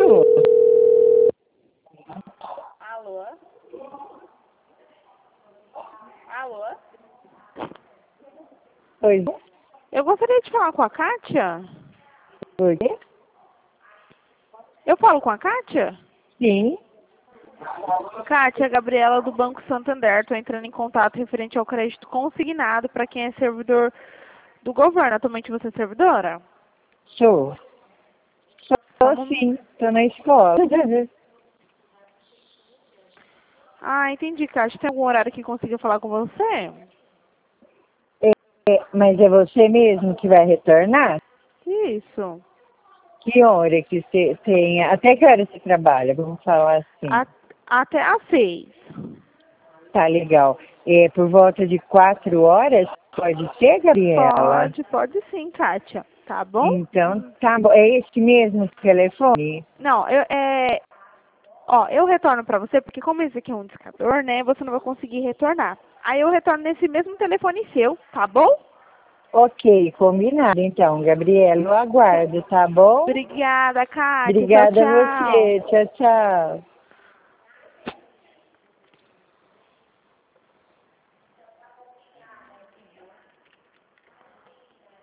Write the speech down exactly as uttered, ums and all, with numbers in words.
Alô? Alô? Alô? Oi. Eu gostaria de falar com a Kátia. Oi? Eu falo com a Kátia? Sim. Kátia, Gabriela do Banco Santander. Estou entrando em contato referente ao crédito consignado para quem é servidor do governo. Atualmente você é servidora? Sou. Sou Como... sim. Tô na escola. Ah, entendi, Kátia. Tem algum horário que consiga falar com você? É, mas é você mesmo que vai retornar? Isso. Que hora que você tem? Até que hora você trabalha? Vamos falar assim. A- até às seis. Tá legal. É, por volta de quatro horas? Pode ser, Gabriela? Pode, pode sim, Kátia. Tá bom? Então, tá bom. É esse mesmo telefone? Não, eu, é, ó, eu retorno pra você, porque como esse aqui é um discador, né, você não vai conseguir retornar. Aí eu retorno nesse mesmo telefone seu, tá bom? Ok, combinado. Então, Gabriela, eu aguardo, tá bom? Obrigada, Kátia. Tchau, Obrigada a tchau. você. Tchau, tchau.